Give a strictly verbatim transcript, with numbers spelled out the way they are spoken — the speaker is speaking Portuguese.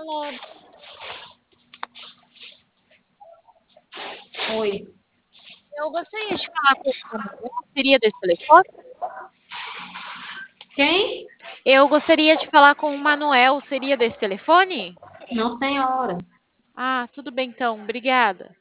Alô. Oi. Eu gostaria de falar com o Manuel, seria desse telefone? Quem? Eu gostaria de falar com o Manuel, seria desse telefone? Não, senhora. Ah, tudo bem então, obrigada.